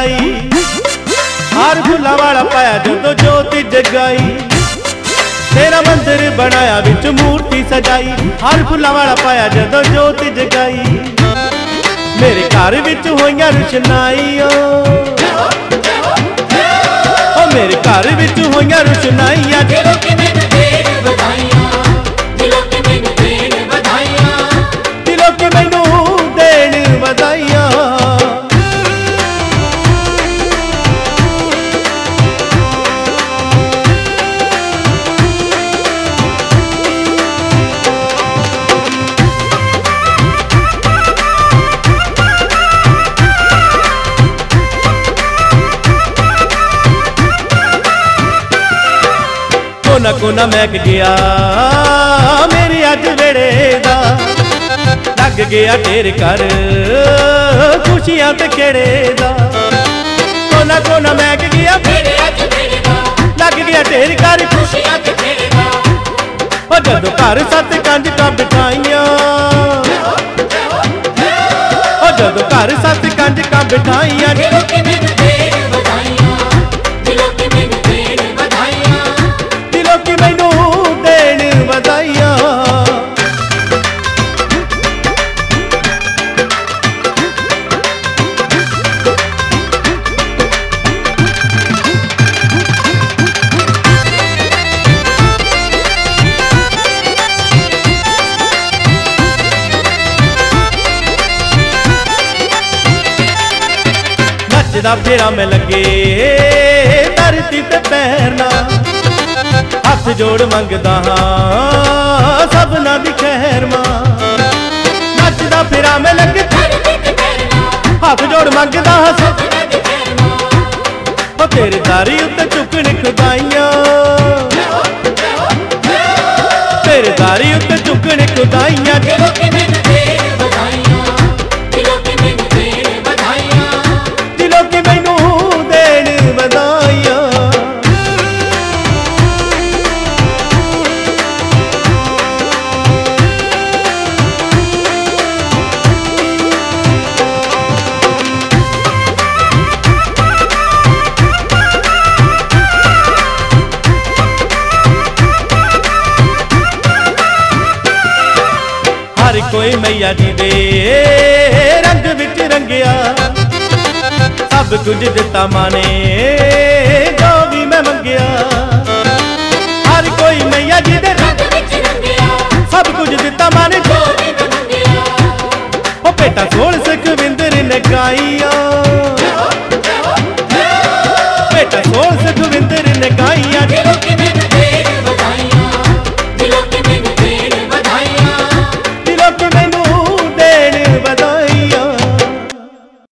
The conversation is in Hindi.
सजाई, हार फुल्लां वाला पाया जदों जोत जगाई। तेरा मंदिर बनाया विच मूर्ति सजाई, हार फुल्लां वाला पाया जदों जोत जगाई। मेरे घर विच होइयां रुशनाइयां, ओ मेरे घर विच होइयां रुशनाइयां। दिलों की मैनू देन बधाइयां, दिलों की मैनू देन बधाइयां, दिलों की मैनू देन बधाइयां। कोना कोना महक गया मेरे अज वेड़े दा, लग गया ढेर कर खुशियां ते खेड़े दा। कोना कोना महक गया मेरे अज वेड़े दा, लग गया ढेर कर खुशियां ते खेड़े दा। ओ जदों घर सत कंजकां बिठाइयां, ओ जदों घर सत कंजकां बिठाइयां। दिलों की मैनू देन बधाइयां, दिलों की मैनू देन बधाइयां, दिलों की मैनू देन बधाइयां। नचदा फेरा मैं लगे धरती ते पैरना, हाथ जोड़ मंगदा हां सबना दी खैर मां। नचदा फेरा मैं लगे धरती ते पैरना, हाथ जोड़ मंगदा हां सबना दी खैर मां। ओ तेरे दारी उत्ते चुकन खुदाइयां, तेरे दारी उत्ते चुकन खुदाइयां। दिलों की मैनू देन बधाइयां, दिलों की मैनू देन बधाइयां, दिलों की मैनू देन बधाइयां। हर कोई मैया जी दे रंग विच रंगिया, सब कुछ दिता माने जो भी मैं मंगिया। हर कोई मैया जी दे रंग विच रंगिया, सब कुछ दिता माने जो भी मैं मंगिया। ओ बेटा सोल सुखविंदर ने गाई,